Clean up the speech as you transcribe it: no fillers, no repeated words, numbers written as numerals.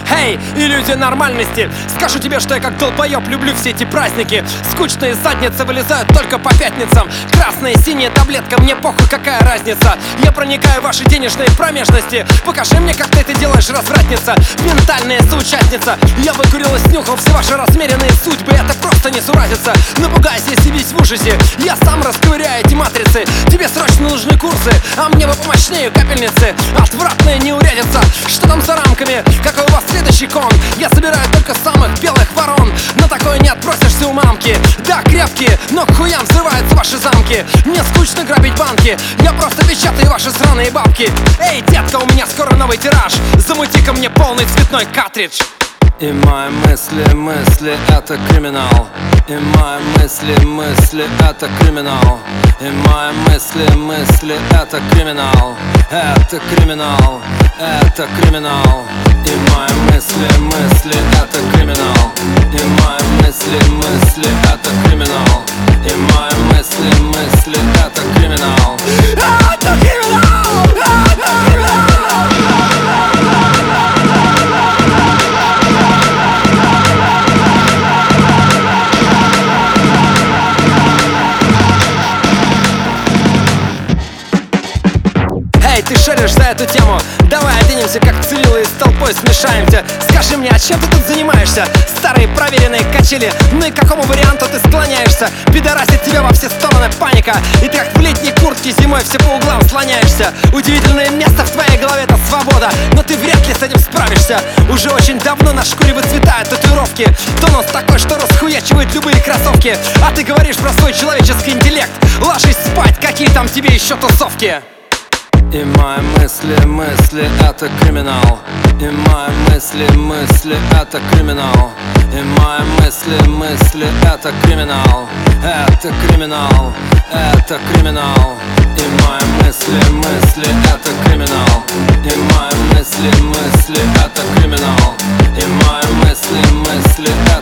Эй, иллюзия нормальности. Скажу тебе, что я как долбоёб люблю все эти праздники. Скучные задницы вылезают только по пятницам. Красная и синяя таблетка, мне похуй, какая разница. Я проникаю в ваши денежные промежности. Покажи мне, как ты это делаешь, развратница. Ментальная соучастница. Я выкурил и снюхал все ваши размеренные судьбы. Это просто не суразится. Напугайся, если весь в ужасе. Я сам расковыряю эти матрицы. Тебе срочно нужны курсы, а мне бы помощнее капельницы. Отвратная неурядица. Что там за рамками? Какой у вас следующий кон? Я собираю только самых белых ворон. На такое не отпросишься у мамки. Да, крепкие, но к хуям взрываются ваши замки. Мне скучно грабить банки. Я просто печатаю ваши сраные бабки. Эй, детка, у меня скоро новый тираж. Замути-ка мне полный цветной картридж. И мои мысли, это криминал. И мои мысли, это криминал. И мои мысли, это криминал. Это криминал, это криминал. И мои мысли, это криминал. И мои мысли, это криминал. И мои мысли, это криминал. Это криминал! Это криминал! Эй, ты шаришь за эту тему? Давай оденемся, как цивилы, и с толпой смешаемся. Скажи мне, а чем ты тут занимаешься? Старые проверенные качели, ну и к какому варианту ты склоняешься? Пидорасит тебя во все стороны паника, и ты как в летней куртке зимой все по углам слоняешься. Удивительное место в твоей голове — это свобода, но ты вряд ли с этим справишься. Уже очень давно на шкуре выцветают татуировки. Тонус такой, что расхуячивает любые кроссовки. А ты говоришь про свой человеческий интеллект. Ложись спать, какие там тебе еще тусовки? И мои мысли, это криминал. И мои мысли, это криминал. И мои мысли, это криминал. Это криминал, это криминал. И мои мысли, это криминал. И мои мысли, это криминал. И мои мысли,